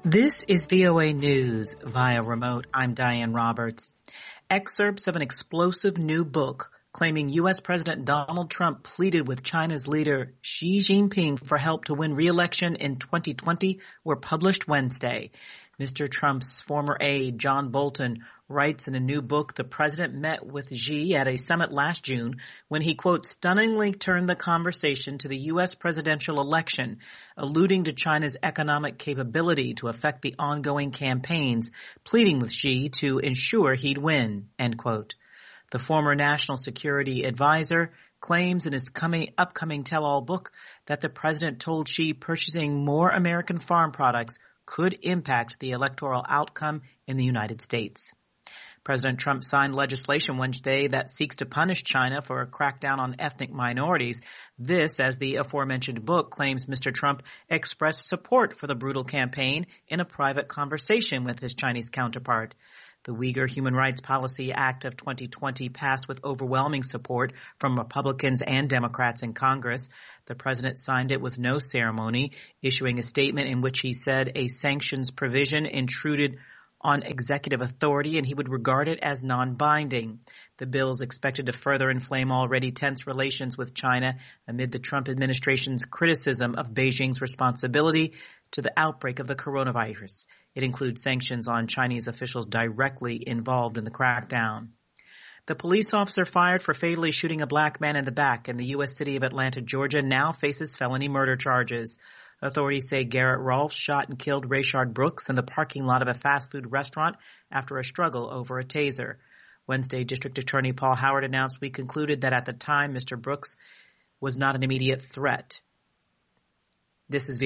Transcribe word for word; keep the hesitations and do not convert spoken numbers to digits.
This is V O A News via remote. I'm Diane Roberts. Excerpts of an explosive new book claiming U S. President Donald Trump pleaded with China's leader Xi Jinping for help to win re-election in twenty twenty were published Wednesday. Mister Trump's former aide, John Bolton, writes in a new book the president met with Xi at a summit last June when he, quote, stunningly turned the conversation to the U S presidential election, alluding to China's economic capability to affect the ongoing campaigns, pleading with Xi to ensure he'd win, end quote. The former national security advisor claims in his coming, upcoming tell-all book that the president told Xi purchasing more American farm products could impact the electoral outcome in the United States. President Trump signed legislation Wednesday that seeks to punish China for a crackdown on ethnic minorities. This, as the aforementioned book claims, Mister Trump expressed support for the brutal campaign in a private conversation with his Chinese counterpart. The Uyghur Human Rights Policy Act of twenty twenty passed with overwhelming support from Republicans and Democrats in Congress. The president signed it with no ceremony, issuing a statement in which he said a sanctions provision intruded on executive authority and he would regard it as non-binding. The bill is expected to further inflame already tense relations with China amid the Trump administration's criticism of Beijing's responsibility to the outbreak of the coronavirus. It includes sanctions on Chinese officials directly involved in the crackdown. The police officer fired for fatally shooting a black man in the back in the U S city of Atlanta, Georgia, now faces felony murder charges. Authorities say Garrett Rolfe shot and killed Rayshard Brooks in the parking lot of a fast food restaurant after a struggle over a taser. Wednesday, District Attorney Paul Howard announced we concluded that at the time Mister Brooks was not an immediate threat. This is